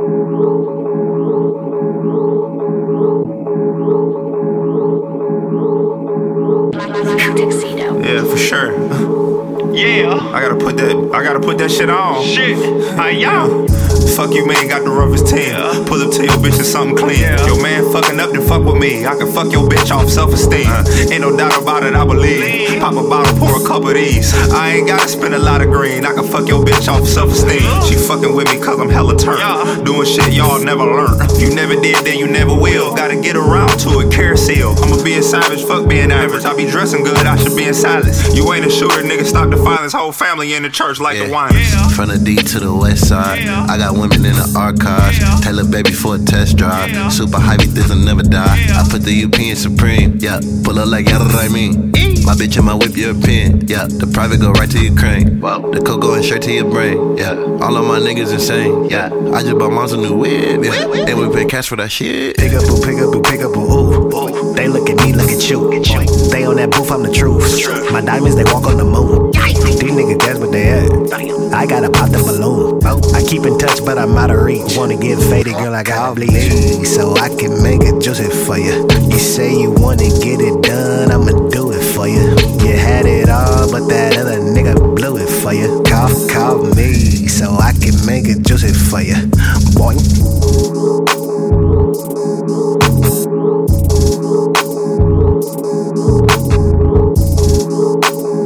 Yeah, for sure. Yeah. I gotta put that shit on. Shit. Y'all. Fuck you, man, got the roughest team. Pull up to your bitch and something clean. Your man fucking up, then fuck with me. I can fuck your bitch off self-esteem. Ain't no doubt about it, I believe. Pop a bottle, pour a couple of these. I ain't gotta spend a lot of green. I can fuck your bitch off self-esteem. She fucking with me cause I'm hella turned. Doing shit y'all never learned. You never did, then you never will. Gotta get around to it, carousel. I'ma be a savage, fuck being average. I be dressing good, I should be in silence. You ain't a shooter, nigga, stop the violence. Whole family in the church like the Winans. From the D to the west side, I got women in the archives. Taylor baby for a test drive. Super high, this will never die. I put the UP in Supreme, yeah. Pull up like I mean. My bitch and my whip European, yeah. The private go right to Ukraine. Whoa. The coke going straight to your brain, yeah. All of my niggas insane, yeah. I just bought moms a new whip, yeah. And we pay cash for that shit. Pick up, ooh. They look at me, look at you. They on that booth, I'm the truth. My diamonds, they walk on the moon. These niggas guess what they at. I gotta pop the balloon. I keep in touch, but I'm out of reach. Wanna get faded, girl, I gotta bleed. So I can make it juicy for you. You say you wanna get it done, I'ma do it for you. You had it all, but that other nigga blew it for you. Call me, so I can make it juicy for you. Boy.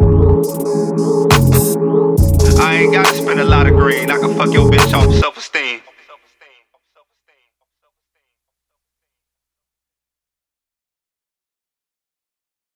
I ain't gotta spend a lot of green. I can fuck your bitch off self-esteem.